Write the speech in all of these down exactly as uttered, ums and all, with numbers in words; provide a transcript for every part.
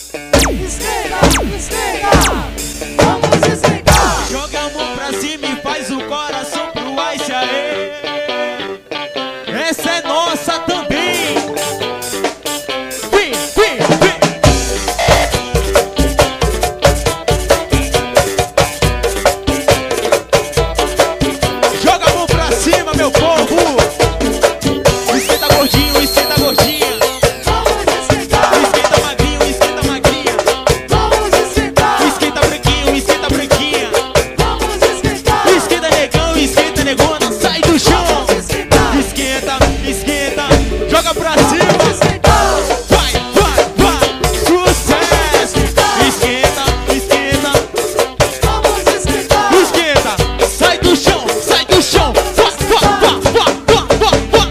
Esquenta, esquenta, vamos esquentar. Joga a mão pra cima e faz o coração pro ice, aê. Essa é nossa também. Vem, vem, vem. Joga a mão pra cima, meu povo. Esquenta gordinho, esquenta gordinha. Vamos esquentar, Esquenta magrinho, esquenta magrinha. vamos esquentar, Esquenta branquinho, esquenta branquinha. vamos esquentar, Esquenta negão, esquenta negona, sai do chão. vamos esquentar, Esquenta, esquenta, joga pra cima. esquentar, Vai, vai, vai, sucesso. Esquenta, esquenta, vamos esquentar, esquenta. Sai do chão, sai do chão. Vá, vá, vá, vá, vá, vá, vá.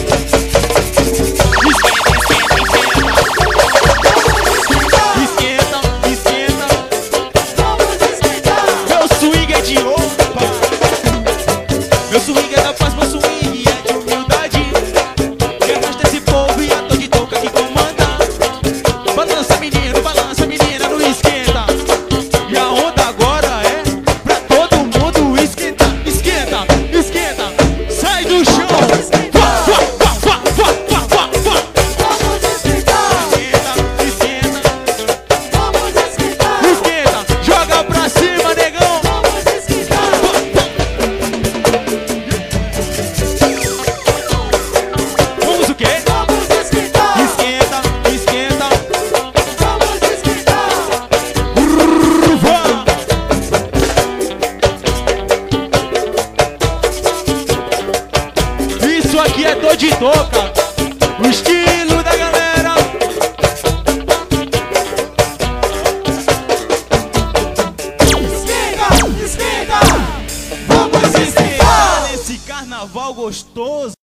Esquenta, esquenta, esquenta. vamos esquentar, Meu swing é de opa. Meu swing é da paz, meu swing é de humildade. Quem arrasta esse povo e a de toca que comanda. Balança menino, balança menina, não esquenta. E a onda agora é pra todo mundo esquenta, esquenta, esquenta. Sai do chão. Vá, vá, vá, vá, vá, vá, vá, vá. vamos esquentar, Esquenta, esquenta, vamos esquentar, esquenta. Joga pra cima, negão. vamos esquentar, Vamos o quê? vamos esquentar, Esquenta, esquenta. vamos esquentar, Vá. Isso aqui é dor de toca, o estilo da galera. esquenta, esquenta, vamos Vamos esquentar. nesse carnaval gostoso.